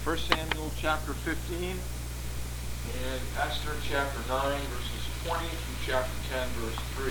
1 Samuel chapter 15 and Esther chapter 9 verses 20 through chapter 10 verse 3.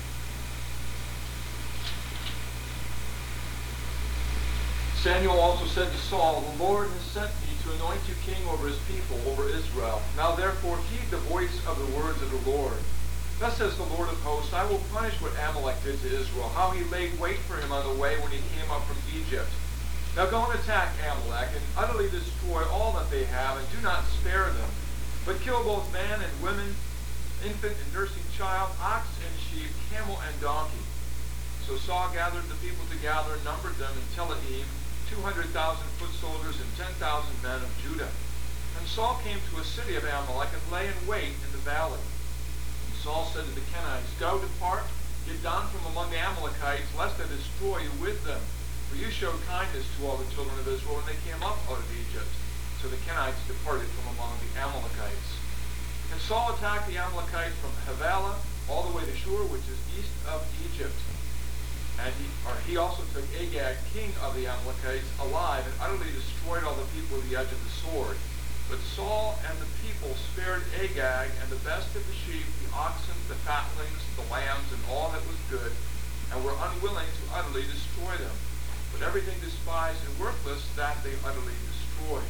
Samuel also said to Saul, "The Lord has sent me to anoint you king over his people, over Israel. Now therefore heed the voice of the words of the Lord. Thus says the Lord of hosts, I will punish what Amalek did to Israel, how he laid wait for him on the way when he came up from Egypt. Now go and attack Amalek, and utterly destroy all that they have, and do not spare them, but kill both man and woman, infant and nursing child, ox and sheep, camel and donkey." So Saul gathered the people together and numbered them in Telaim, 200,000 foot soldiers and 10,000 men of Judah. And Saul came to a city of Amalek and lay in wait in the valley. And Saul said to the Kenites, "Go, depart, get down from among the Amalekites, lest I destroy you with them. For you showed kindness to all the children of Israel when they came up out of Egypt." So the Kenites departed from among the Amalekites. And Saul attacked the Amalekites from Havilah all the way to Shur, which is east of Egypt. And he also took Agag, king of the Amalekites, alive, and utterly destroyed all the people with the edge of the sword. But Saul and the people spared Agag and the best of the sheep, the oxen, the fatlings, the lambs, and all that was good, and were unwilling to utterly destroy them. But everything despised and worthless, that they utterly destroyed.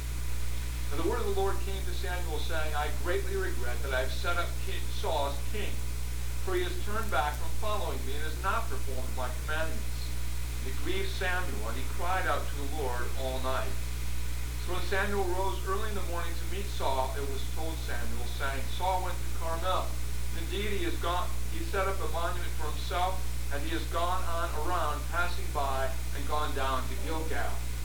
And the word of the Lord came to Samuel, saying, "I greatly regret that I have set up Saul as king, for he has turned back from following me and has not performed my commandments." And it grieved Samuel, and he cried out to the Lord all night. So when Samuel rose early in the morning to meet Saul, it was told Samuel, saying, "Saul went to Carmel. Indeed, he set up a monument for himself, and he has gone on around, passing by, and gone down to Gilgal."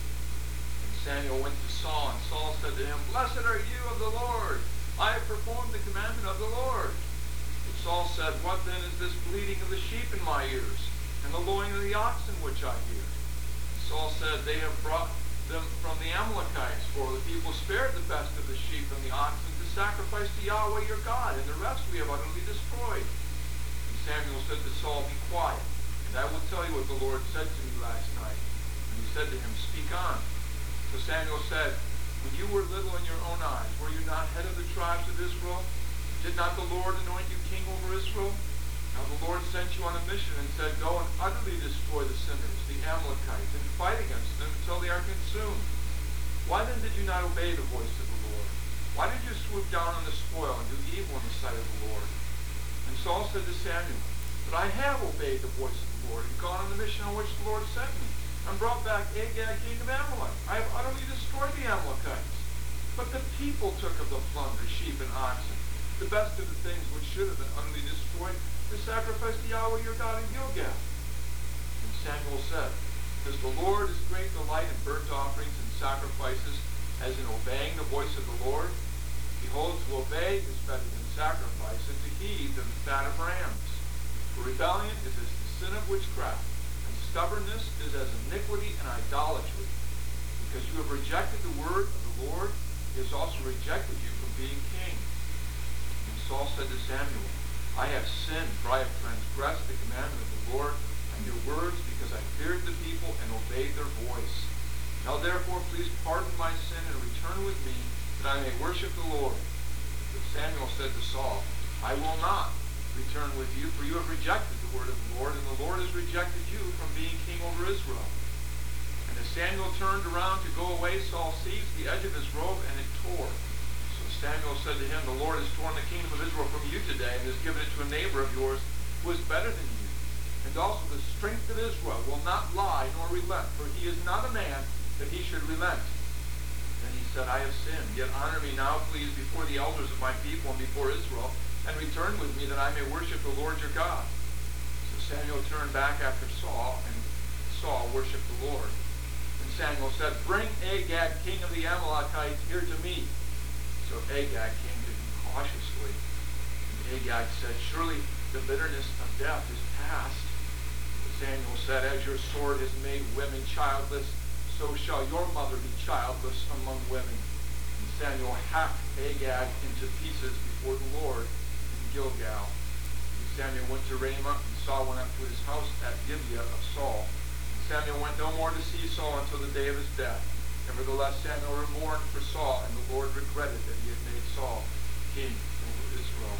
And Samuel went to Saul, and Saul said to him, "Blessed are you of the Lord. I have performed the commandment of the Lord." But Saul said, "What then is this bleating of the sheep in my ears, and the lowing of the oxen which I hear?" And Saul said, "They have brought them from the Amalekites, for the people spared the best of the sheep and the oxen to sacrifice to Yahweh your God, and the rest we have utterly destroyed." And Samuel said to Saul, "Be quiet, and I will tell you what the Lord said to me last night." And he said to him, "Speak on." So Samuel said, "When you were little in your own eyes, were you not head of the tribes of Israel? Did not the Lord anoint you king over Israel? Now the Lord sent you on a mission and said, 'Go and utterly destroy the sinners, the Amalekites, and fight against them until they are consumed.' Why then did you not obey the voice of the Lord? Why did you swoop down on the spoil and do evil in the sight of the Lord?" And Saul said to Samuel, "But I have obeyed the voice of the Lord and gone on the mission on which the Lord sent me, and brought back Agag, king of Amalek. I have utterly destroyed the Amalekites. But the people took of the plunder, sheep and oxen, the best of the things which should have been utterly destroyed, to sacrifice to Yahweh your God in Gilgal." And Samuel said, "As the Lord is great delight in burnt offerings and sacrifices, as in obeying the voice of the Lord, behold, to obey is better than sacrifice, and to heed than the fat of rams. For rebellion is as the sin of witchcraft, and stubbornness is as iniquity and idolatry. Because you have rejected the word of the Lord, he has also rejected you from being king." And Saul said to Samuel, "I have sinned, for I have transgressed the commandment of the Lord and your words, because I feared the people and obeyed their voice. Now therefore please pardon my sin and return with me, that I may worship the Lord." But Samuel said to Saul, "I will not return with you, for you have rejected the word of the Lord, and the Lord has rejected you from being king over Israel." And as Samuel turned around to go away, Saul seized the edge of his robe, and it tore. So Samuel said to him, "The Lord has torn the kingdom of Israel from you today, and has given it to a neighbor of yours who is better than you. And also the strength of Israel will not lie nor relent, for he is not a man that he should relent." Then he said, "I have sinned, yet honor me now, please, before the elders of my people and before Israel, and return with me, that I may worship the Lord your God." So Samuel turned back after Saul, and Saul worshipped the Lord. And Samuel said, "Bring Agag, king of the Amalekites, here to me." So Agag came to him cautiously. And Agag said, "Surely the bitterness of death is past." But Samuel said, "As your sword has made women childless, so shall your mother be childless among women." And Samuel hacked Agag into pieces before the Lord in Gilgal. And Samuel went to Ramah, and Saul went up to his house at Gibeah of Saul. And Samuel went no more to see Saul until the day of his death. Nevertheless, Samuel mourned for Saul, and the Lord regretted that he had made Saul king over Israel.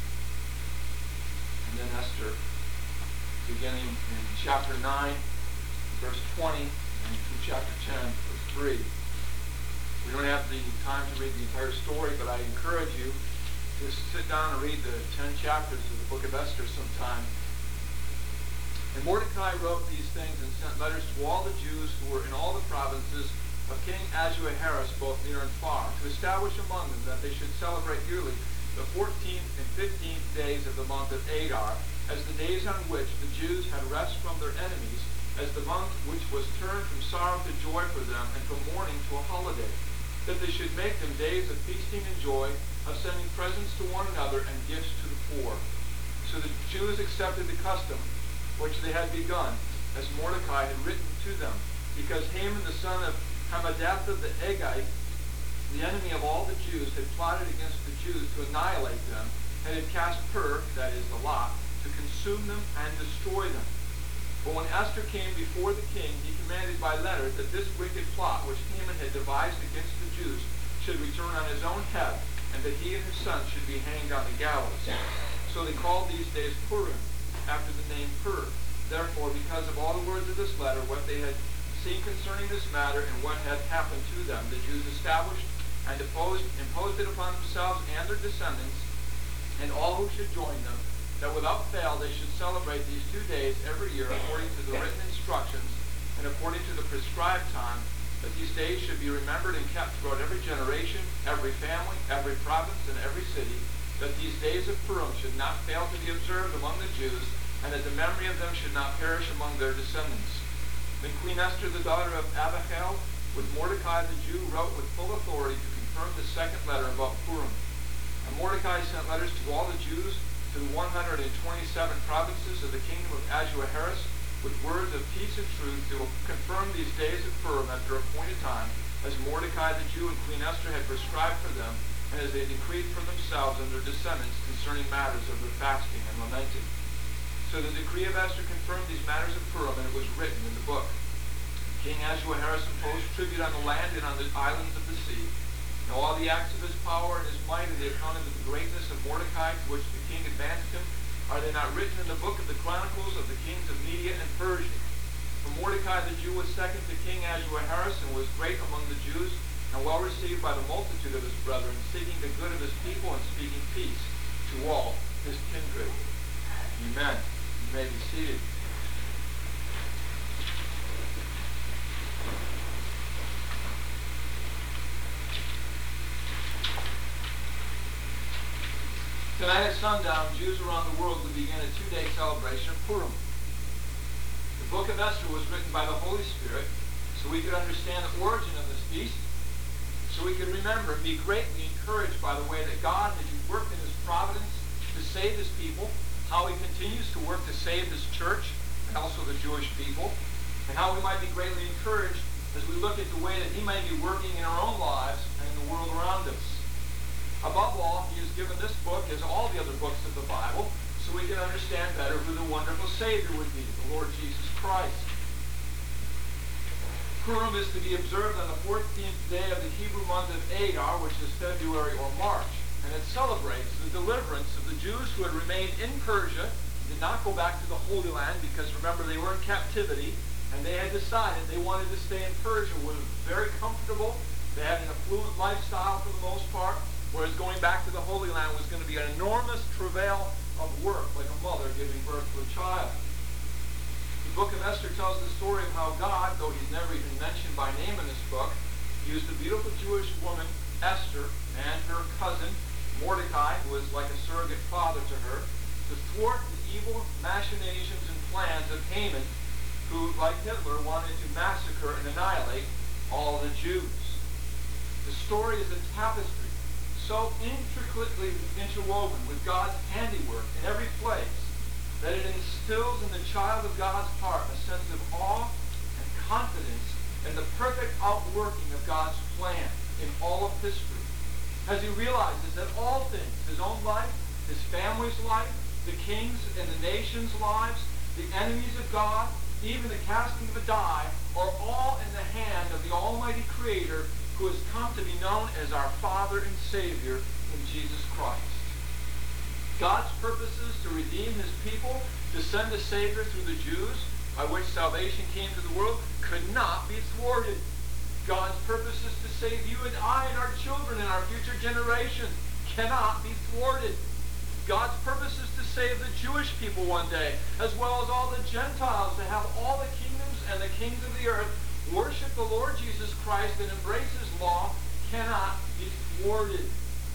And then Esther, beginning in chapter 9, verse 20, and through chapter 10, verse 3. We don't have the time to read the entire story, but I encourage you to sit down and read the 10 chapters of the book of Esther sometime. And Mordecai wrote these things and sent letters to all the Jews who were in all the provinces of King Ahasuerus, both near and far, to establish among them that they should celebrate yearly the 14th and 15th days of the month of Adar, as the days on which the Jews had rest from their enemies, as the month which was turned from sorrow to joy for them, and from mourning to a holiday, that they should make them days of feasting and joy, of sending presents to one another and gifts to the poor. So the Jews accepted the custom which they had begun, as Mordecai had written to them, because Haman the son of Hammedatha the Agagite, the enemy of all the Jews, had plotted against the Jews to annihilate them, and had cast Pur, that is the lot, to consume them and destroy them. But when Esther came before the king, he commanded by letter that this wicked plot which Haman had devised against the Jews should return on his own head, and that he and his sons should be hanged on the gallows. So they called these days Purim, after the name Pur. Therefore, because of all the words of this letter, what they had seen concerning this matter, and what had happened to them, the Jews established and imposed it upon themselves and their descendants, and all who should join them, that without fail they should celebrate these 2 days every year according to the written instructions and according to the prescribed time, that these days should be remembered and kept throughout every generation, every family, every province, and every city, that these days of Purim should not fail to be observed among the Jews, and that the memory of them should not perish among their descendants. Then Queen Esther, the daughter of Abihail, with Mordecai the Jew, wrote with full authority to confirm the second letter about Purim. And Mordecai sent letters to all the Jews, to the 127 provinces of the kingdom of Ahasuerus, with words of peace and truth, to confirm these days of Purim at their appointed time, as Mordecai the Jew and Queen Esther had prescribed for them, and as they decreed for themselves and their descendants concerning matters of their fasting and lamenting. So the decree of Esther confirmed these matters of Purim, and it was written in the book. King Ahasuerus imposed tribute on the land and on the islands of the sea. Now all the acts of his power and his might, and the account of the greatness of Mordecai, to which the king advanced him, are they not written in the book of the chronicles of the kings of Media and Persia? For Mordecai the Jew was second to King Ahasuerus, and was great among the Jews, and well received by the multitude of his brethren, seeking the good of his people and speaking peace to all his kindred. Amen. You may be seated. Tonight at sundown, Jews around the world will begin a 2-day celebration of Purim. The book of Esther was written by the Holy Spirit so we could understand the origin of this feast, so we could remember and be greatly encouraged by the way that God has worked in his providence to save his people, how he continues to work to save his church and also the Jewish people, and how we might be greatly encouraged as we look at the way that he may be working in our own lives and in the world around us. Above all, he has given this book, as all the other books of the Bible, so we can understand better who the wonderful Savior would be, the Lord Jesus Christ. Purim is to be observed on the 14th day of the Hebrew month of Adar, which is February or March, and it celebrates the deliverance of the Jews who had remained in Persia, did not go back to the Holy Land, because remember they were in captivity, and they had decided they wanted to stay in Persia, where it was very comfortable. They had an affluent lifestyle for the most part, whereas going back to the Holy Land was going to be an enormous travail of work, like a mother giving birth to a child. The book of Esther tells the story of how God, though he's never even mentioned by name in this book, used the beautiful Jewish woman, Esther, and her cousin, Mordecai, who was like a surrogate father to her, to thwart the evil machinations and plans of Haman, who, like Hitler, wanted to massacre and annihilate all the Jews. The story is a tapestry so intricately interwoven with God's handiwork in every place that it instills in the child of God's heart a sense of awe and confidence in the perfect outworking of God's plan in all of history, as he realizes that all things, his own life, his family's life, the king's and the nation's lives, the enemies of God, even the casting of a die, are all in the hand of the Almighty Creator who has come to be known as our Father and Savior in Jesus Christ. God's purposes to redeem his people, to send a Savior through the Jews, by which salvation came to the world, could not be thwarted. God's purposes to save you and I and our children and our future generations cannot be thwarted. God's purposes to save the Jewish people one day, as well as all the Gentiles, to have all the kingdoms and the kings of the earth worship the Lord Jesus Christ and embrace his law, cannot be thwarted.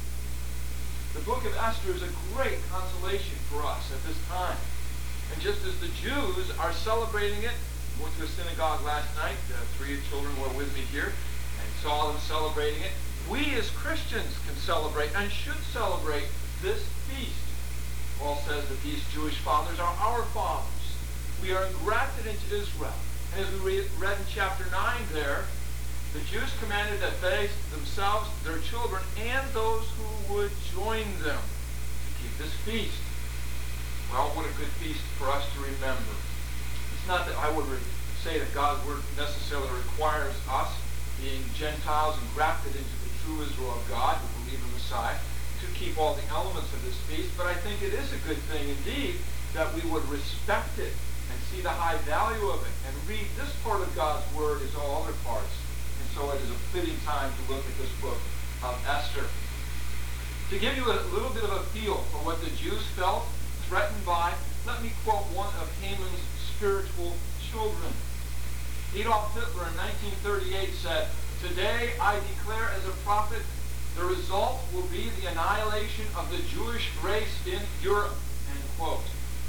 The book of Esther is a great consolation for us at this time. And just as the Jews are celebrating it, I went to a synagogue last night, 3 children were with me here, and saw them celebrating it. We as Christians can celebrate and should celebrate this feast. Paul says that these Jewish fathers are our fathers. We are engrafted into Israel. And as we read in chapter 9 there, the Jews commanded that they themselves, their children, and those who would join them to keep this feast. Well, what a good feast for us to remember. It's not that I would say that God's word necessarily requires us, being Gentiles and grafted into the true Israel of God, who believe in Messiah, to keep all the elements of this feast, but I think it is a good thing indeed that we would respect it and see the high value of it and read this part of God's word as all other parts. And so it is a fitting time to look at this book of Esther. To give you a little bit of a feel for what the Jews felt threatened by, let me quote one of Haman's spiritual children. Adolf Hitler in 1938 said, "Today I declare as a prophet, the result will be the annihilation of the Jewish race in Europe," end quote.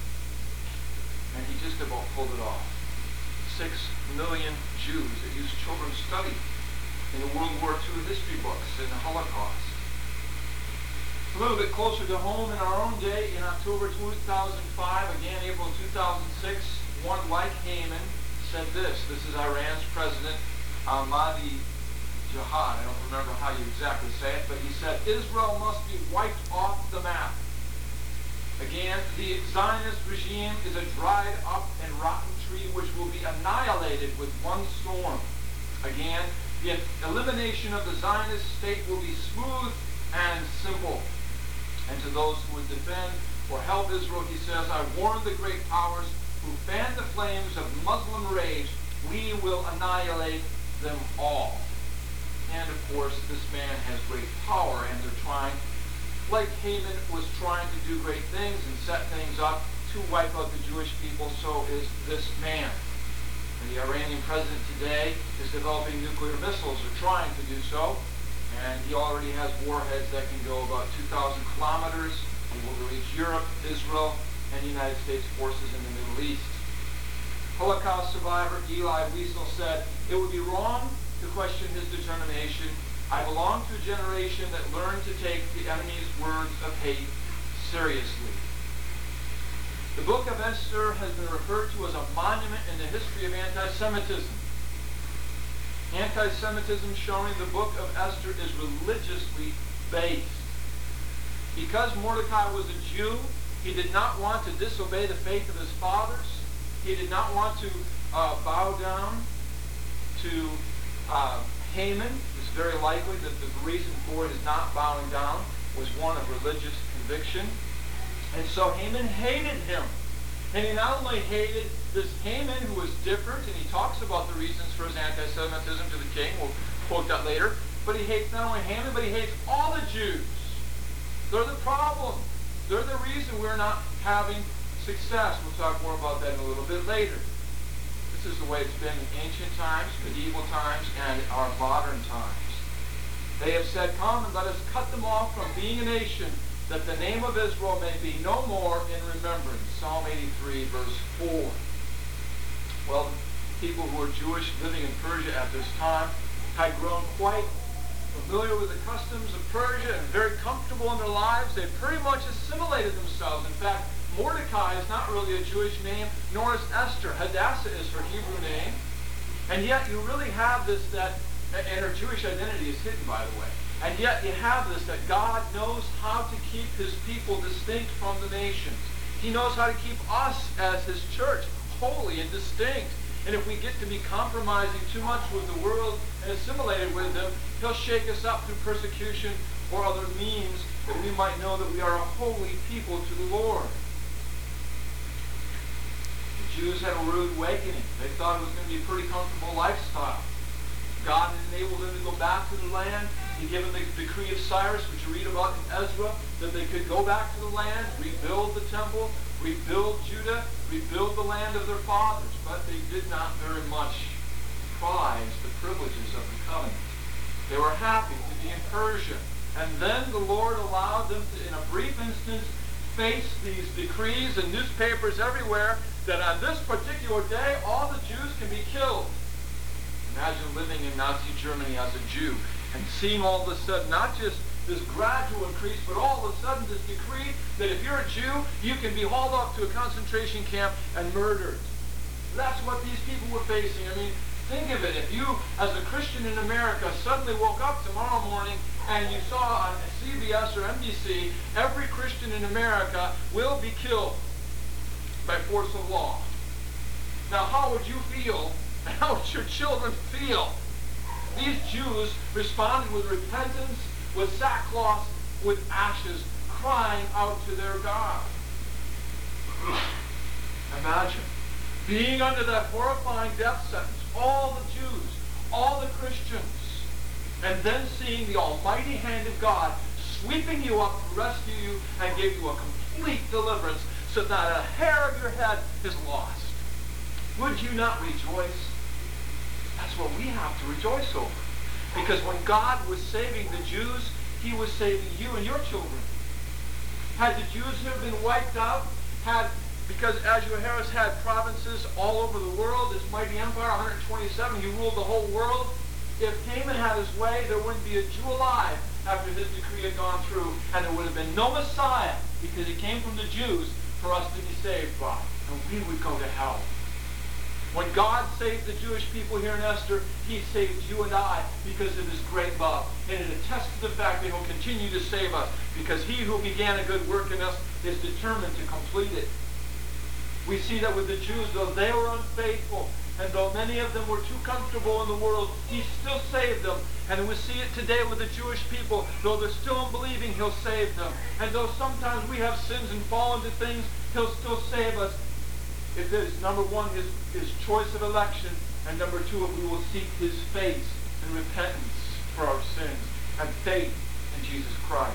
And he just about pulled it off. 6 million Jews that used children's study in the World War II history books in the Holocaust. A little bit closer to home in our own day, in October 2005, again April 2006, one like Haman said this. This is Iran's President Ahmadi Jihad. I don't remember how you exactly say it, but he said, "Israel must be wiped off the map." Again, the Zionist regime is a dried up and rotten tree which will be annihilated with one storm. Again, the elimination of the Zionist state will be smooth and simple. And to those who would defend or help Israel, he says, "I warn the great powers who fan the flames of Muslim rage, we will annihilate them all." And of course, this man has great power, and they're trying, like Haman was trying to do great things and set things up to wipe out the Jewish people, so is this man. And the Iranian president today is developing nuclear missiles, or trying to do so, and he already has warheads that can go about 2,000 kilometers, able to reach Europe, Israel, and the United States forces in the Middle East. Holocaust survivor Elie Wiesel said, "It would be wrong to question his determination. I belong to a generation that learned to take the enemy's words of hate seriously." The book of Esther has been referred to as a monument in the history of anti-Semitism. Anti-Semitism showing the book of Esther is religiously based. Because Mordecai was a Jew, he did not want to disobey the faith of his fathers. He did not want to bow down to Haman. It's very likely that the reason for his not bowing down was one of religious conviction. And so Haman hated him. And he not only hated this Haman, who was different, and he talks about the reasons for his anti-Semitism to the king, we'll quote that later, but he hates not only Haman, but he hates all the Jews. They're the problem. They're the reason we're not having success. We'll talk more about that in a little bit later. This is the way it's been in ancient times, medieval times, and our modern times. They have said, "Come and let us cut them off from being a nation, that the name of Israel may be no more in remembrance." Psalm 83, verse 4. Well, people who were Jewish living in Persia at this time had grown quite familiar with the customs of Persia and very comfortable in their lives. They pretty much assimilated themselves. In fact, Mordecai is not really a Jewish name, nor is Esther. Hadassah is her Hebrew name. And yet you really have this, and her Jewish identity is hidden, by the way. And yet you have this, that God knows how to keep his people distinct from the nations. He knows how to keep us as his church holy and distinct. And if we get to be compromising too much with the world and assimilated with them, he'll shake us up through persecution or other means that we might know that we are a holy people to the Lord. The Jews had a rude awakening. They thought it was going to be a pretty comfortable lifestyle. God enabled them to go back to the land. He gave them the decree of Cyrus, which you read about in Ezra, that they could go back to the land, rebuild the temple, rebuild Judah, rebuild the land of their fathers. But they did not very much prize the privileges of the covenant. They were happy to be in Persia. And then the Lord allowed them to, in a brief instance, face these decrees and newspapers everywhere that on this particular day, all the Jews can be killed. Imagine living in Nazi Germany as a Jew and seeing all of a sudden not just this gradual increase, but all of a sudden this decree that if you're a Jew, you can be hauled off to a concentration camp and murdered. That's what these people were facing. I mean, think of it. If you, as a Christian in America, suddenly woke up tomorrow morning and you saw on CBS or NBC, every Christian in America will be killed by force of law. Now, how would you feel? And how would your children feel? These Jews responded with repentance, with sackcloth, with ashes, crying out to their God. Imagine being under that horrifying death sentence, all the Jews, all the Christians, and then seeing the almighty hand of God sweeping you up to rescue you and give you a complete deliverance so that a hair of your head is lost. Would you not rejoice? That's what we have to rejoice over. Because when God was saving the Jews, he was saving you and your children. Had the Jews here been wiped out, because Ahasuerus had provinces all over the world, his mighty empire, 127, he ruled the whole world. If Haman had his way, there wouldn't be a Jew alive after his decree had gone through, and there would have been no Messiah, because he came from the Jews for us to be saved by. And we would go to hell. When God saved the Jewish people here in Esther, he saved you and I because of his great love. And it attests to the fact that he'll continue to save us because he who began a good work in us is determined to complete it. We see that with the Jews, though they were unfaithful, and though many of them were too comfortable in the world, he still saved them. And we see it today with the Jewish people. Though they're still unbelieving, he'll save them. And though sometimes we have sins and fall into things, he'll still save us. If there's, number one, his choice of election, and number two, if we will seek his face and repentance for our sins and faith in Jesus Christ.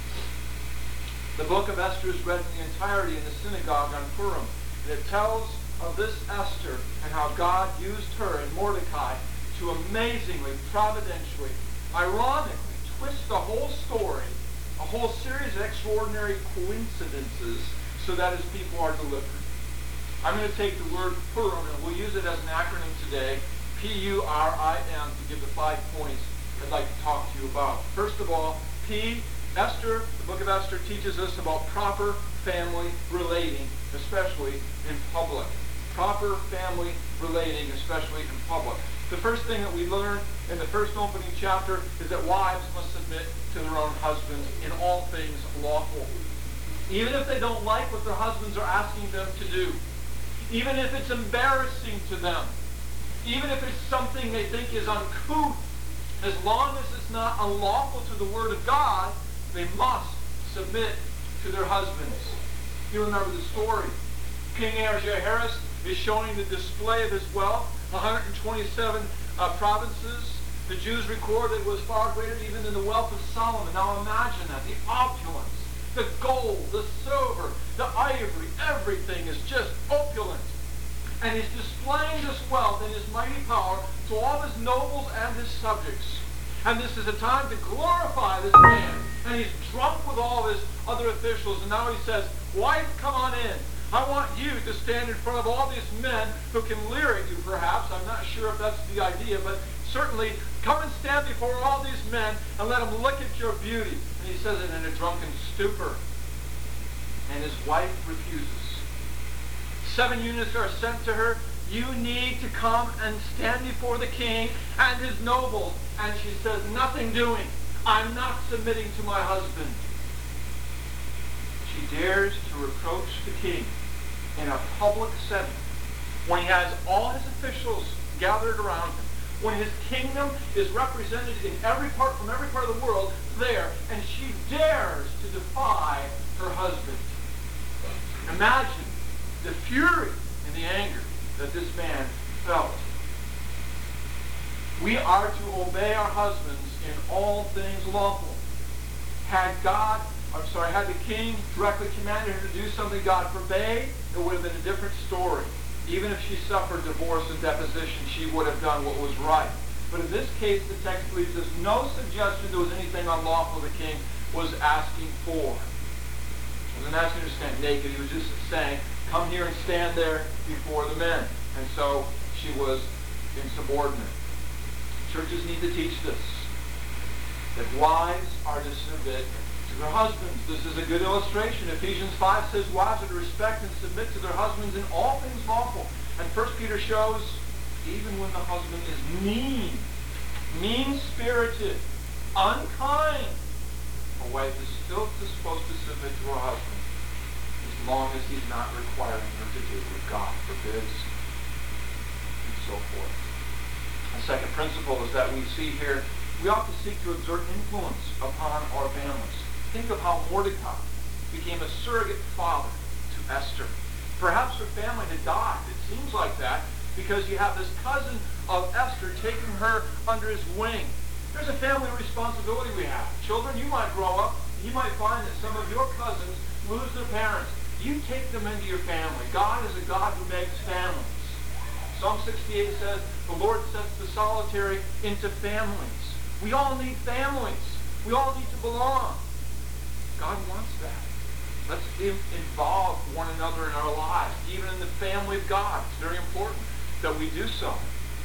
The book of Esther is read in the entirety in the synagogue on Purim, and it tells of this Esther and how God used her and Mordecai to amazingly, providentially, ironically twist the whole story, a whole series of extraordinary coincidences, so that his people are delivered. I'm going to take the word Purim, and we'll use it as an acronym today, Purim, to give the 5 points I'd like to talk to you about. First of all, Esther, the book of Esther teaches us about proper family relating, especially in public. Proper family relating, especially in public. The first thing that we learn in the first opening chapter is that wives must submit to their own husbands in all things lawful. Even if they don't like what their husbands are asking them to do. Even if it's embarrassing to them. Even if it's something they think is uncouth. As long as it's not unlawful to the Word of God, they must submit to their husbands. You remember the story. King Ahasuerus is showing the display of his wealth. 127 provinces. The Jews record that it was far greater even than the wealth of Solomon. Now imagine that. The opulence. The gold, the silver, the ivory, everything is just opulent. And he's displaying this wealth and his mighty power to all his nobles and his subjects. And this is a time to glorify this man. And he's drunk with all of his other officials. And now he says, wife, come on in. I want you to stand in front of all these men who can leer at you, perhaps. I'm not sure if that's the idea, but certainly come and stand before all these men and let them look at your beauty. And he says it in a drunken stupor. And his wife refuses. 7 eunuchs are sent to her. You need to come and stand before the king and his nobles. And she says, nothing doing. I'm not submitting to my husband. She dares to reproach the king in a public setting when he has all his officials gathered around him, when his kingdom is represented in from every part of the world there, and she dares to defy her husband. Imagine the fury and the anger that this man felt. We are to obey our husbands in all things lawful. Had the king directly commanded her to do something God forbade, it would have been a different story. Even if she suffered divorce and deposition, she would have done what was right. But in this case, the text leaves us no suggestion there was anything unlawful the king was asking for. He wasn't asking her to stand naked. He was just saying, come here and stand there before the men. And so she was insubordinate. Churches need to teach this, that wives are to submit to their husbands. This is a good illustration. Ephesians 5 says wives are to respect and submit to their husbands in all things lawful. And 1 Peter shows even when the husband is mean-spirited, unkind, a wife is still supposed to submit to her husband as long as he's not requiring her to do what God forbids, and so forth. The second principle is that we see here, we ought to seek to exert influence upon our families. Think of how Mordecai became a surrogate father to Esther. Perhaps her family had died. It seems like that because you have this cousin of Esther taking her under his wing. There's a family responsibility we have. Children, you might grow up, you might find that some of your cousins lose their parents. You take them into your family. God is a God who makes families. Psalm 68 says, the Lord sets the solitary into families. We all need families. We all need to belong. God wants that. Let's involve one another in our lives, even in the family of God. It's very important that we do so.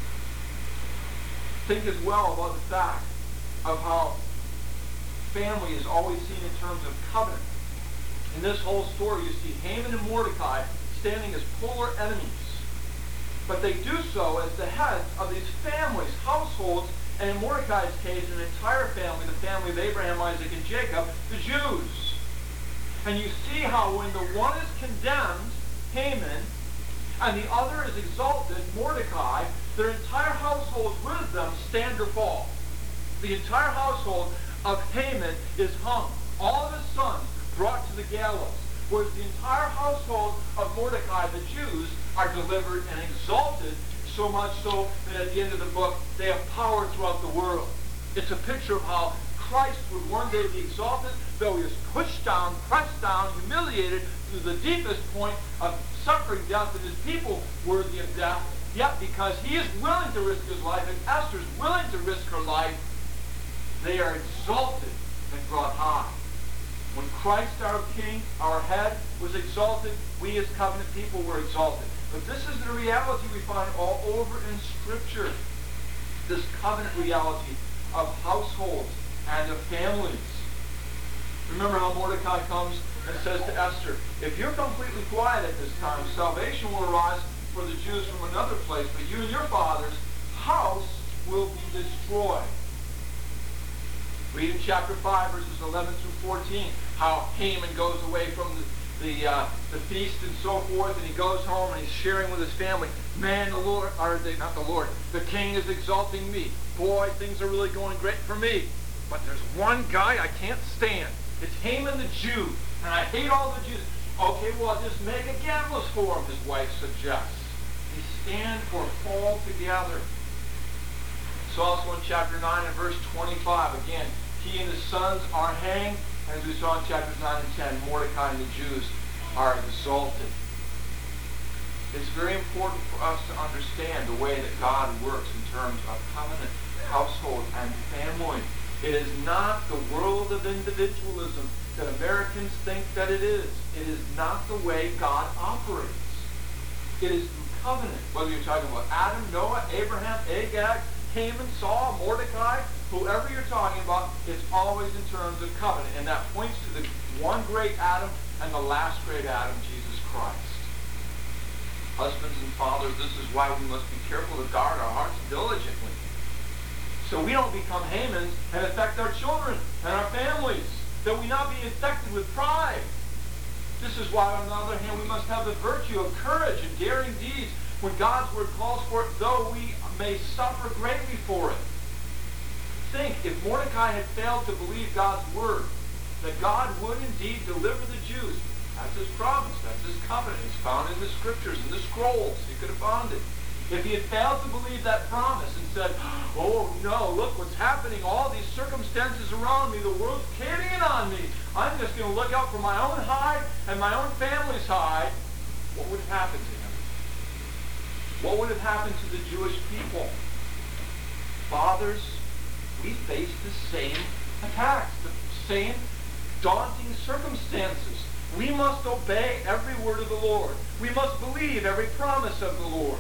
Think as well about the fact of how family is always seen in terms of covenant. In this whole story, you see Haman and Mordecai standing as polar enemies. But they do so as the heads of these families, households, and in Mordecai's case, an entire family, the family of Abraham, Isaac, and Jacob, the Jews. And you see how when the one is condemned, Haman, and the other is exalted, Mordecai, their entire households with them stand or fall. The entire household of Haman is hung. All of his sons brought to the gallows. Whereas the entire household of Mordecai, the Jews, are delivered and exalted, so much so that at the end of the book, they have power throughout the world. It's a picture of how Christ would one day be exalted, though he was pushed down, pressed down, humiliated to the deepest point of suffering death, and his people worthy of death. Yet because he is willing to risk his life, and Esther's willing to risk her life, they are exalted and brought high. When Christ, our King, our head, was exalted, we as covenant people were exalted. But this is the reality we find all over in Scripture. This covenant reality of households and of families. Remember how Mordecai comes and says to Esther, if you're completely quiet at this time, salvation will arise for the Jews from another place, but you and your father's house will be destroyed. Read in chapter 5, verses 11 through 14, how Haman goes away from the feast and so forth, and he goes home and he's sharing with his family. Man, the king is exalting me. Boy, things are really going great for me. But there's one guy I can't stand. It's Haman the Jew, and I hate all the Jews. Okay, well, I'll just make a gallows for him, his wife suggests. They stand or fall together. It's also in chapter 9 and verse 25. Again, he and his sons are hanged. As we saw in chapters 9 and 10, Mordecai and the Jews are exalted. It's very important for us to understand the way that God works in terms of covenant, household, and family. It is not the world of individualism that Americans think that it is. It is not the way God operates. It is through covenant, whether you're talking about Adam, Noah, Abraham, Agag, Haman, Saul, Mordecai, whoever you're talking about, it's always in terms of covenant. And that points to the one great Adam and the last great Adam, Jesus Christ. Husbands and fathers, this is why we must be careful to guard our hearts diligently, so we don't become Hamans and affect our children and our families, that we not be infected with pride. This is why, on the other hand, we must have the virtue of courage and daring deeds, when God's word calls for it, though we may suffer greatly for it. Think, if Mordecai had failed to believe God's word, that God would indeed deliver the Jews. That's his promise. That's his covenant. It's found in the scriptures, in the scrolls. He could have found it. If he had failed to believe that promise and said, oh no, look what's happening, all these circumstances around me, the world's caving in on me. I'm just going to look out for my own hide and my own family's hide. What would have happened to him? What would have happened to the Jewish people? Fathers, we face the same attacks, the same daunting circumstances. We must obey every word of the Lord. We must believe every promise of the Lord.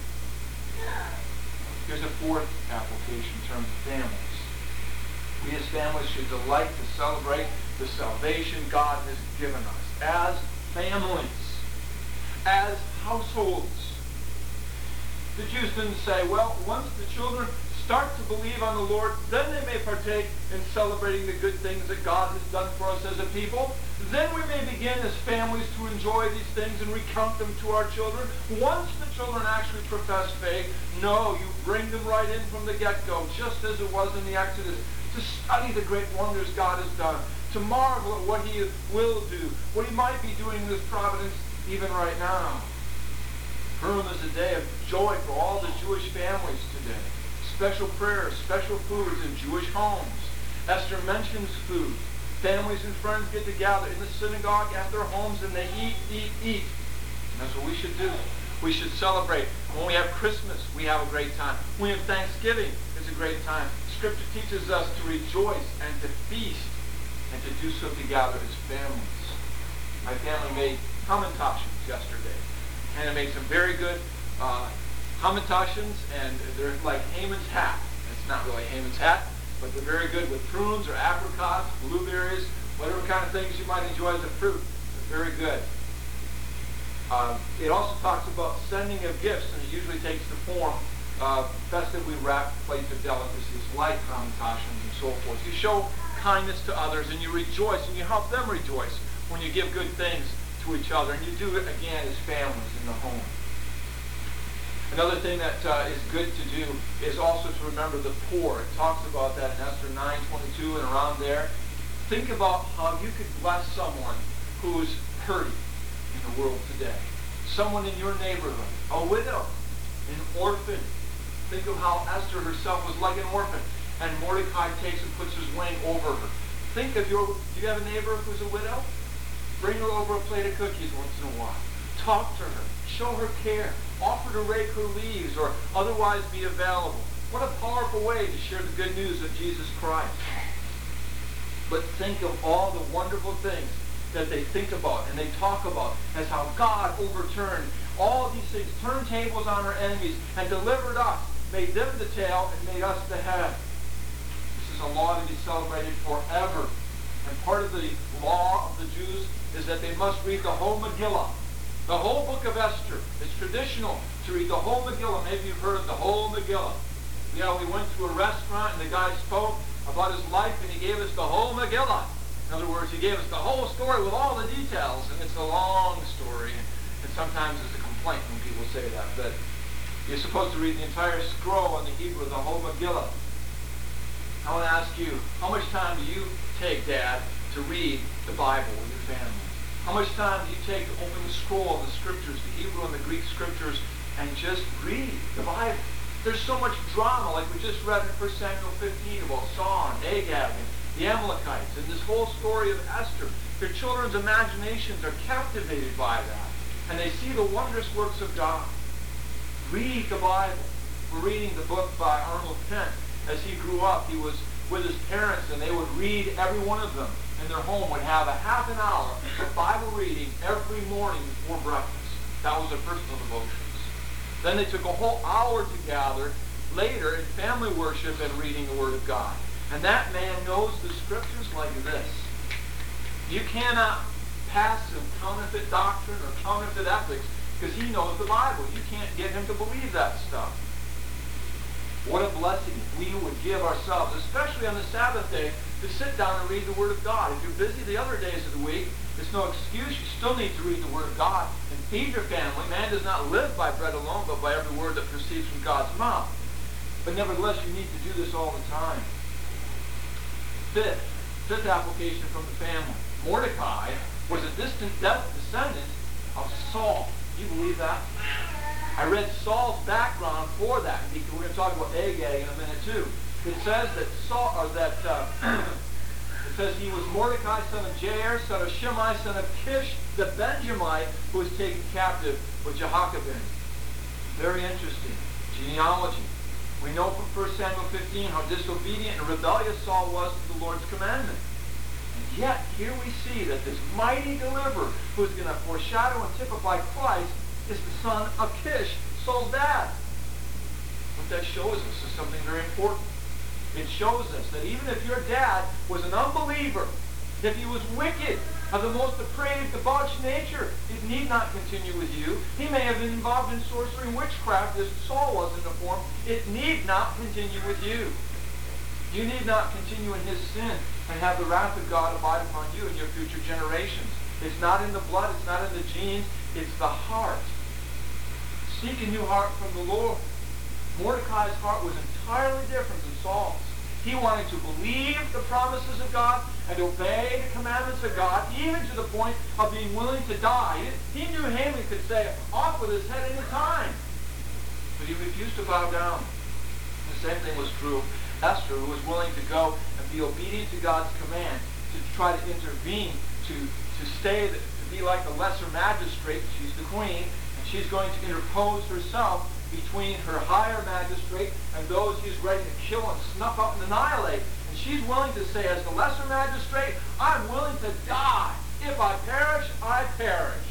Here's a fourth application in terms of families. We as families should delight to celebrate the salvation God has given us as families, as households. The Jews didn't say, well, once the children start to believe on the Lord, then they may partake in celebrating the good things that God has done for us as a people. Then we may begin as families to enjoy these things and recount them to our children. Once the children actually profess faith, no, you bring them right in from the get-go, just as it was in the Exodus, to study the great wonders God has done, to marvel at what he will do, what he might be doing in his providence even right now. Purim is a day of joy for all the Jewish families today. Special prayers, special foods in Jewish homes. Esther mentions food. Families and friends get together in the synagogue at their homes and they eat. And that's what we should do. We should celebrate. When we have Christmas, we have a great time. When we have Thanksgiving, it's a great time. Scripture teaches us to rejoice and to feast and to do so together as families. My family made hamantashen yesterday. And it made some very good hamantashen, and they're like Haman's hat. It's not really Haman's hat, but they're very good with prunes or apricots, blueberries, whatever kind of things you might enjoy as a fruit. They're very good. It also talks about sending of gifts, and it usually takes the form of festively wrapped plates of delicacies like hamantashen and so forth. You show kindness to others, and you rejoice, and you help them rejoice when you give good things to each other, and you do it again as families in the home. Another thing that is good to do is also to remember the poor. It talks about that in Esther 9:22 and around there. Think about how you could bless someone who's hurting in the world today. Someone in your neighborhood, a widow, an orphan. Think of how Esther herself was like an orphan, and Mordecai takes and puts his wing over her. Think of do you have a neighbor who's a widow? Bring her over a plate of cookies once in a while. Talk to her. Show her care. Offer to rake her leaves or otherwise be available. What a powerful way to share the good news of Jesus Christ. But think of all the wonderful things that they think about and they talk about as how God overturned all these things, turned tables on our enemies and delivered us, made them the tail and made us the head. This is a law to be celebrated forever. And part of the law of the Jews is that they must read the whole Megillah. The whole book of Esther. It's traditional to read the whole Megillah. Maybe you've heard the whole Megillah. Yeah, we went to a restaurant and the guy spoke about his life and he gave us the whole Megillah. In other words, he gave us the whole story with all the details, and it's a long story. And sometimes it's a complaint when people say that. But you're supposed to read the entire scroll in the Hebrew, the whole Megillah. I want to ask you, how much time do you take, Dad, to read the Bible with your family? How much time do you take to open the scroll of the Scriptures, the Hebrew and the Greek Scriptures, and just read the Bible? There's so much drama, like we just read in 1 Samuel 15 about Saul and Agag and the Amalekites, and this whole story of Esther. Your children's imaginations are captivated by that, and they see the wondrous works of God. Read the Bible. We're reading the book by Arnold Kent. As he grew up, he was with his parents, and they would read, every one of them in their home would have a half an hour of Bible reading every morning before breakfast. That was their personal devotions. Then they took a whole hour to gather later in family worship and reading the Word of God. And that man knows the Scriptures like this. You cannot pass some counterfeit doctrine or counterfeit ethics because he knows the Bible. You can't get him to believe that stuff. What a blessing if we would give ourselves, especially on the Sabbath day, to sit down and read the Word of God. If you're busy the other days of the week, it's no excuse. You still need to read the Word of God and Feed your family. Man does not live by bread alone, but by every word that proceeds from God's mouth. But nevertheless, you need to do this all the time. Fifth application from the family. Mordecai was a distant descendant of Saul. Do you believe that? I read Saul's background for that. We're going to talk about Agag in a minute too. It says that it says he was Mordecai, son of Jair, son of Shimei, son of Kish, the Benjamite, who was taken captive with Jehoshaphat. Very interesting. Genealogy. We know from 1 Samuel 15 how disobedient and rebellious Saul was to the Lord's commandment. And yet, here we see that this mighty deliverer, who is going to foreshadow and typify Christ, is the son of Kish, Saul's dad. What that shows us is something very important. It shows us that even if your dad was an unbeliever, if he was wicked, of the most depraved, debauched nature, it need not continue with you. He may have been involved in sorcery and witchcraft as Saul was in the form. It need not continue with you. You need not continue in his sin and have the wrath of God abide upon you and your future generations. It's not in the blood, it's not in the genes, it's the heart. Seek a new heart from the Lord. Mordecai's heart was entirely different than Saul's. He wanted to believe the promises of God and obey the commandments of God, even to the point of being willing to die. He knew Haman could say, off with his head any time. But he refused to bow down. The same thing was true of Esther, who was willing to go and be obedient to God's command, to try to intervene, to be like the lesser magistrate. She's the queen, and she's going to interpose herself between her higher magistrate and those he's ready to kill and snuff out and annihilate. And she's willing to say, as the lesser magistrate, I'm willing to die. If I perish, I perish.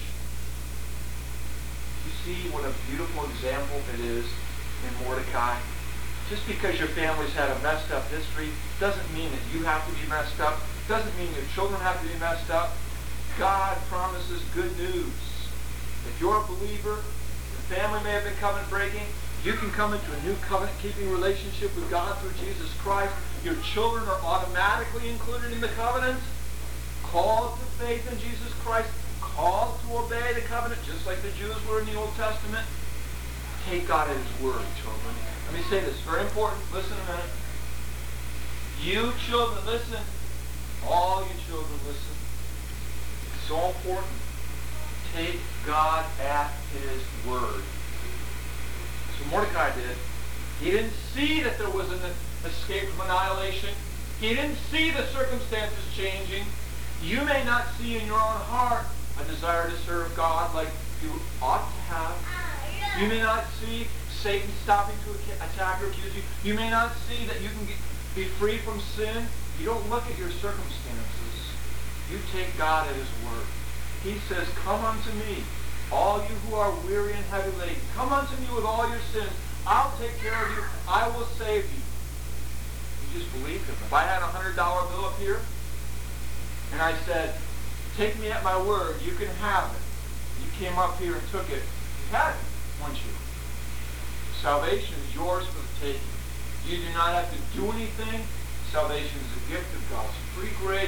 You see what a beautiful example it is in Mordecai. Just because your family's had a messed up history doesn't mean that you have to be messed up. Doesn't mean your children have to be messed up. God promises good news. If you're a believer, your family may have been covenant breaking. You can come into a new covenant-keeping relationship with God through Jesus Christ. Your children are automatically included in the covenant. Called to faith in Jesus Christ. Called to obey the covenant, just like the Jews were in the Old Testament. Take God at his word, children. Let me say this, very important. Listen a minute. You children, listen. All you children, listen. It's so important. Take God at his word. So Mordecai did. He didn't see that there was an escape from annihilation. He didn't see the circumstances changing. You may not see in your own heart a desire to serve God like you ought to have. You may not see Satan stopping to attack or accuse you. You may not see that you can be free from sin. You don't look at your circumstances. You take God at his word. He says, come unto me, all you who are weary and heavy laden. Come unto me with all your sins. I'll take care of you. I will save you. You just believe him. If I had a $100 bill up here, and I said, take me at my word, you can have it. You came up here and took it. You had it, weren't you? Salvation is yours for the taking. You do not have to do anything. Salvation is a gift of God's free grace.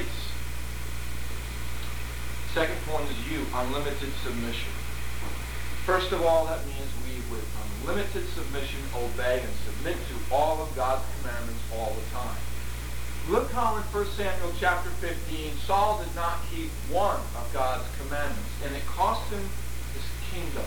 Second point is you, unlimited submission. First of all, that means we, with unlimited submission, obey and submit to all of God's commandments all the time. Look how in 1 Samuel chapter 15, Saul did not keep one of God's commandments, and it cost him his kingdom.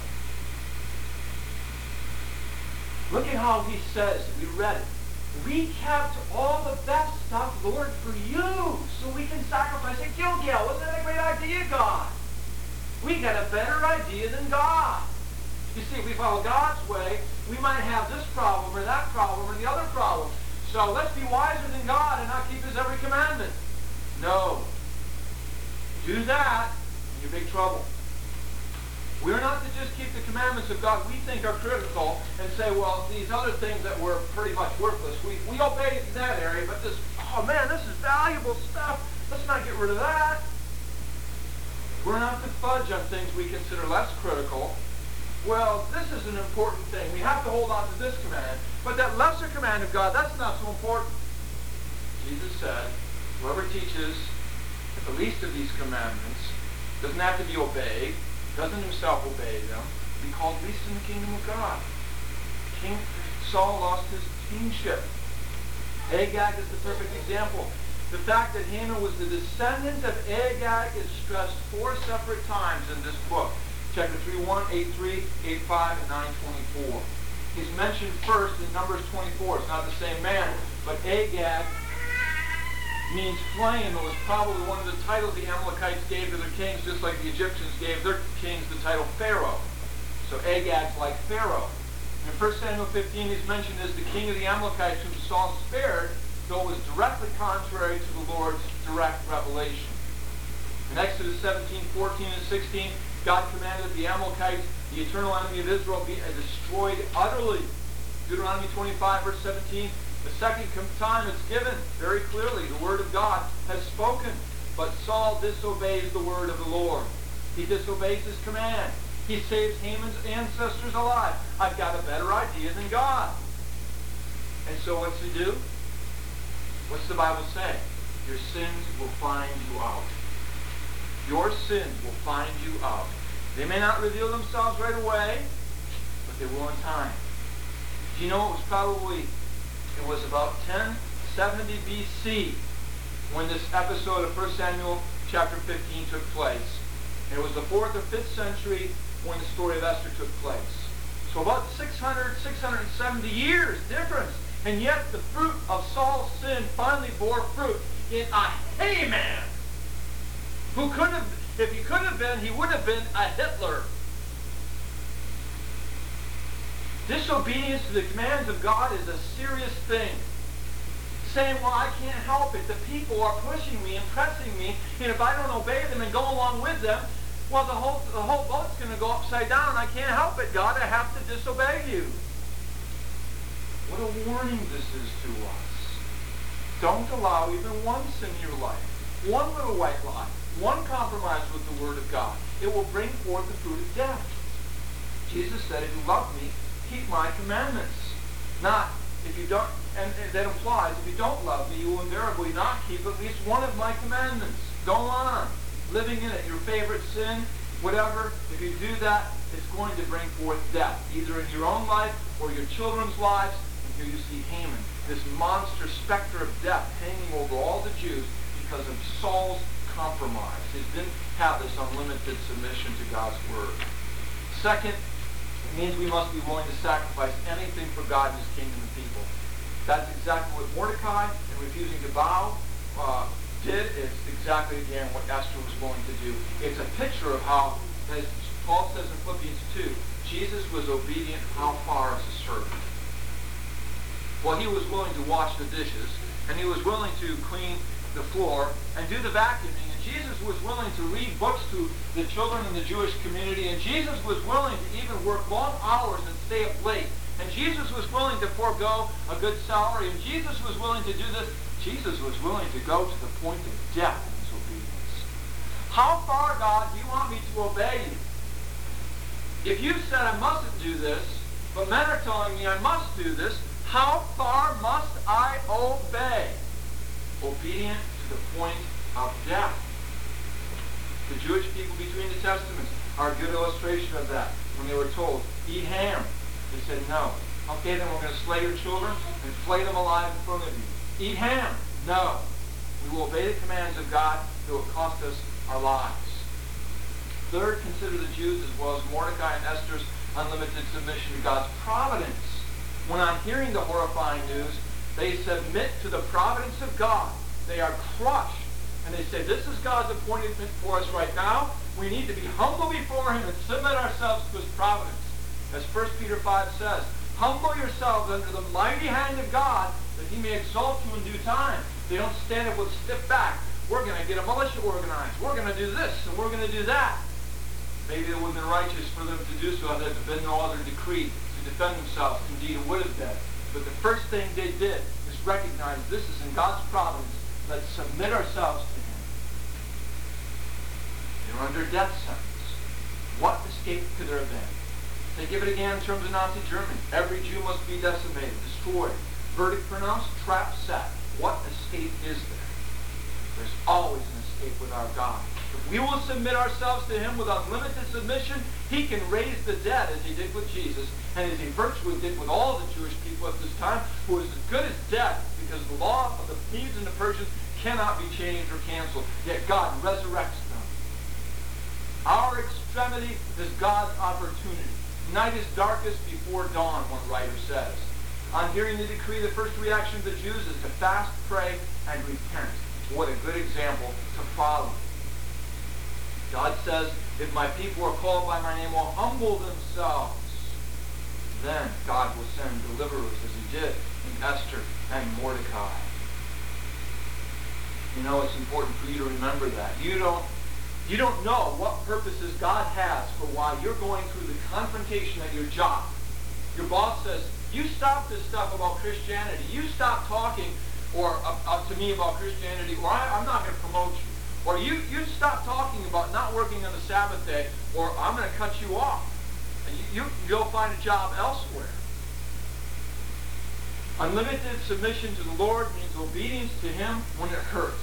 Look at how he says, we read it, we kept all the best stuff, Lord, for you, so we can sacrifice at Gilgal. Wasn't that a great idea, God? We got a better idea than God. You see, if we follow God's way, we might have this problem or that problem or the other problem. So let's be wiser than God and not keep his every commandment. No. Do that, and you're in big trouble. We're not to just keep the commandments of God we think are critical and say, well, these other things that were pretty much worthless, we obey in that area, but this, oh man, this is valuable stuff. Let's not get rid of that. We're not to fudge on things we consider less critical. Well, this is an important thing. We have to hold on to this command. But that lesser command of God, that's not so important. Jesus said, whoever teaches the least of these commandments doesn't have to be obeyed, doesn't himself obey them, will be called least in the kingdom of God. King Saul lost his kingship. Agag is the perfect example. The fact that Haman was the descendant of Agag is stressed 4 separate times in this book. Chapter 3:1, 8:3, 8:5, and 9:24. He's mentioned first in Numbers 24. It's not the same man, but Agag means flame. It was probably one of the titles the Amalekites gave to their kings, just like the Egyptians gave their kings the title Pharaoh. So Agag's like Pharaoh. In 1 Samuel 15, he's mentioned as the king of the Amalekites whom Saul spared, though it was directly contrary to the Lord's direct revelation. In Exodus 17, 14, and 16, God commanded the Amalekites, the eternal enemy of Israel, be destroyed utterly. Deuteronomy 25, verse 17, the second time it's given very clearly. The word of God has spoken. But Saul disobeys the word of the Lord. He disobeys his command. He saves Haman's ancestors alive. I've got a better idea than God. And so what's he do? What's the Bible say? Your sins will find you out. Your sins will find you out. They may not reveal themselves right away, but they will in time. Do you know it was about 1070 BC when this episode of 1 Samuel chapter 15 took place. And it was the 4th or 5th century when the story of Esther took place. So about 670 years difference. And yet the fruit of Saul's sin finally bore fruit in a Haman, who could have, if he could have been, he would have been a Hitler. Disobedience to the commands of God is a serious thing. Saying, well, I can't help it. The people are pushing me and pressing me, and if I don't obey them and go along with them, well, the whole boat's going to go upside down. I can't help it, God. I have to disobey you. What a warning this is to us. Don't allow even one sin in your life, one little white lie, one compromise with the Word of God. It will bring forth the fruit of death. Jesus said, if you love me, keep my commandments. Not, if you don't, and that implies, if you don't love me, you will invariably not keep at least one of my commandments. Go on, living in it, your favorite sin, whatever. If you do that, it's going to bring forth death, either in your own life or your children's lives. And here you see Haman, this monster specter of death hanging over all the Jews because of Saul's compromise. He didn't have this unlimited submission to God's word. Second, it means we must be willing to sacrifice anything for God and his kingdom and people. That's exactly what Mordecai, in refusing to bow, did. It's exactly, again, what Esther was willing to do. It's a picture of how, as Paul says in Philippians 2, Jesus was obedient how far as a servant. Well, he was willing to wash the dishes, and he was willing to clean the floor and do the vacuuming. And Jesus was willing to read books to the children in the Jewish community. And Jesus was willing to even work long hours and stay up late. And Jesus was willing to forego a good salary. And Jesus was willing to do this. Jesus was willing to go to the point of death in his obedience. How far, God, do you want me to obey you? If you said I mustn't do this, but men are telling me I must do this, how far must I obey? Obedient to the point of death. The Jewish people between the Testaments are a good illustration of that. When they were told, eat ham, they said no. Okay, then we're going to slay your children and flay them alive in front of you. Eat ham. No. We will obey the commands of God. It will cost us our lives. Third, consider the Jews as well as Mordecai and Esther's unlimited submission to God's providence. When on hearing the horrifying news, they submit to the providence of God. They are crushed. And they say, this is God's appointment for us right now. We need to be humble before him and submit ourselves to his providence. As 1 Peter 5 says, humble yourselves under the mighty hand of God, that he may exalt you in due time. They don't stand up with stiff back. We're going to get a militia organized. We're going to do this and we're going to do that. Maybe it would have been righteous for them to do so had there been no other decree to defend themselves. Indeed, it would have been. But the first thing they did is recognize this is in God's providence. Let's submit ourselves to him. They're under death sentence. What escape could there have been? They give it again in terms of Nazi Germany. Every Jew must be decimated, destroyed. Verdict pronounced, trap set. What escape is there? There's always an escape with our God. If we will submit ourselves to him with unlimited submission, he can raise the dead as he did with Jesus, and as he virtually did with all the Jewish people at this time, who was as good as dead, because the law of the Medes and the Persians cannot be changed or canceled, yet God resurrects them. Our extremity is God's opportunity. Night is darkest before dawn, one writer says. On hearing the decree, the first reaction of the Jews is to fast, pray, and repent. What a good example to follow. God says, if my people are called by my name will humble themselves, then God will send deliverers as he did in Esther and Mordecai. You know, it's important for you to remember that. You don't know what purposes God has for why you're going through the confrontation at your job. Your boss says, you stop this stuff about Christianity. You stop talking to me about Christianity, or I'm not going to promote you. Or you stop talking about not working on the Sabbath day, or I'm going to cut you off. And you'll find a job elsewhere. Unlimited submission to the Lord means obedience to him when it hurts.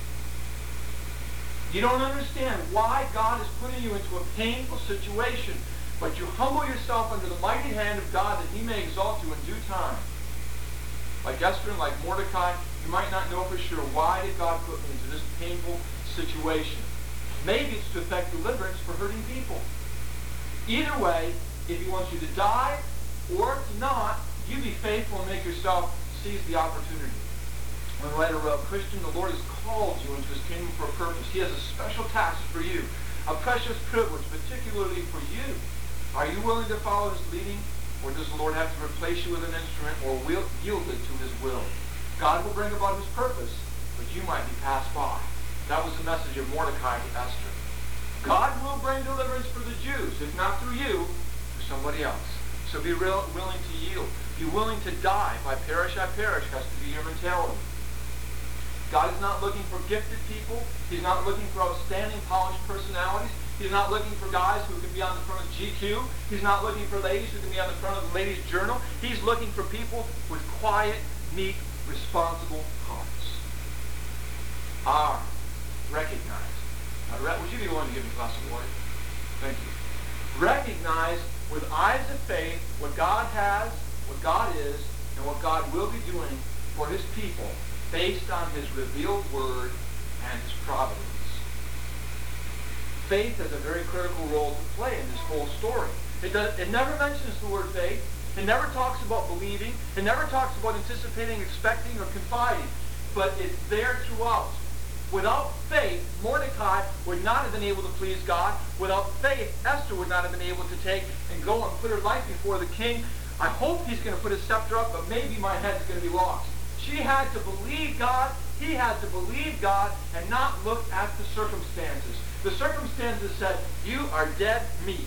You don't understand why God is putting you into a painful situation, but you humble yourself under the mighty hand of God that he may exalt you in due time. Like Esther and like Mordecai, you might not know for sure, why did God put me into this painful situation? Maybe it's to effect deliverance for hurting people. Either way, if he wants you to die or to not, you be faithful and make yourself seize the opportunity. One writer wrote, Christian, the Lord has called you into his kingdom for a purpose. He has a special task for you, a precious privilege, particularly for you. Are you willing to follow his leading, or does the Lord have to replace you with an instrument or yield it to his will? God will bring about his purpose, but you might be passed by. That was the message of Mordecai to Esther. God will bring deliverance for the Jews, if not through you, through somebody else. So be willing to yield. Be willing to die. If I perish, I perish, has to be your mentality. God is not looking for gifted people. He's not looking for outstanding, polished personalities. He's not looking for guys who can be on the front of GQ. He's not looking for ladies who can be on the front of the Ladies' Journal. He's looking for people with quiet, meek, responsible hearts. Are recognized. Now, would you be willing to give me a glass of water? Thank you. Recognize with eyes of faith what God has, what God is, and what God will be doing for his people based on his revealed word and his providence. Faith has a very critical role to play in this whole story. It never mentions the word faith. It never talks about believing. It never talks about anticipating, expecting, or confiding. But it's there throughout. Without faith, Mordecai would not have been able to please God. Without faith, Esther would not have been able to take and go and put her life before the king. I hope he's going to put his scepter up, but maybe my head's going to be lost. She had to believe God. He had to believe God and not look at the circumstances. The circumstances said, you are dead meat.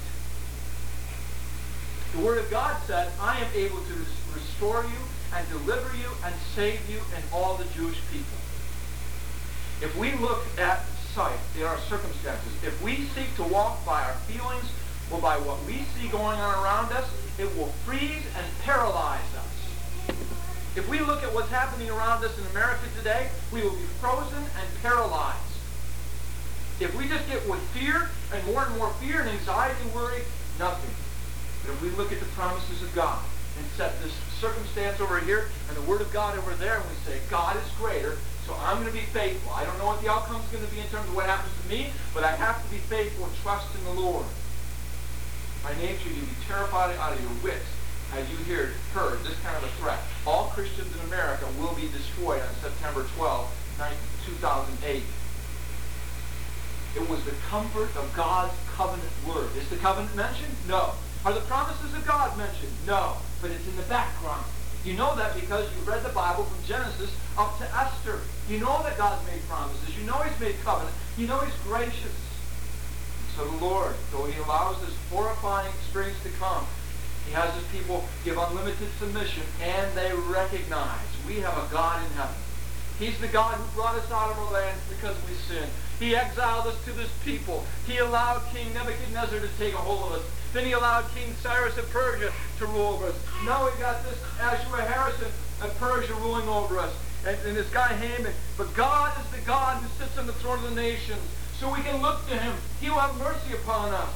The Word of God said, I am able to restore you and deliver you and save you and all the Jewish people. If we look at sight in our circumstances, if we seek to walk by our feelings or by what we see going on around us, it will freeze and paralyze us. If we look at what's happening around us in America today, we will be frozen and paralyzed. If we just get with fear and more fear and anxiety and worry, nothing. But if we look at the promises of God and set this circumstance over here and the Word of God over there, and we say, God is greater, so I'm going to be faithful. I don't know what the outcome is going to be in terms of what happens to me, but I have to be faithful and trust in the Lord. By nature, you'd be terrified out of your wits as you heard this kind of a threat. All Christians in America will be destroyed on September 12, 2008. It was the comfort of God's covenant word. Is the covenant mentioned? No. Are the promises of God mentioned? No. But it's in the background. You know that because you've read the Bible from Genesis up to Esther. You know that God's made promises. You know he's made covenant. You know he's gracious. And so the Lord, though he allows this horrifying experience to come, he has his people give unlimited submission, and they recognize we have a God in heaven. He's the God who brought us out of our land because we sinned. He exiled us to this people. He allowed King Nebuchadnezzar to take a hold of us. Then he allowed King Cyrus of Persia to rule over us. Now we've got this Ahasuerus of Persia ruling over us. And this guy Haman. But God is the God who sits on the throne of the nations. so we can look to him. He will have mercy upon us.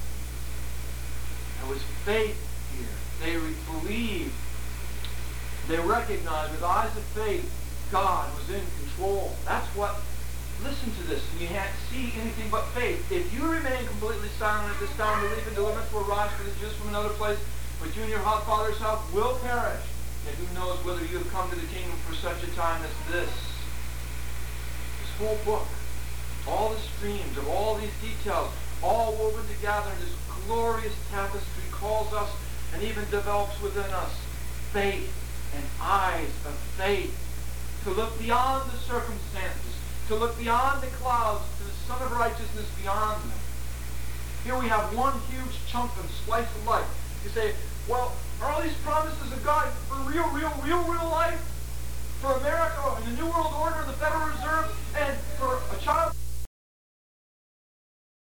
There was faith here. They believed. They recognized with eyes of faith God was in control. That's what, listen to this, and you can't see anything but faith. If you remain completely silent at this time, believe in deliverance will arise for the Jews from another place, but you and your Father's house will perish. And who knows whether you have come to the kingdom for such a time as this. This whole book, all the streams of all these details, all woven together in this glorious tapestry, calls us and even develops within us faith and eyes of faith to look beyond the circumstances, to look beyond the clouds, to the Son of Righteousness beyond them. Here we have one huge chunk and slice of life. You say, well, are all these promises of God for real life? For America and the New World Order, the Federal Reserve, and for a child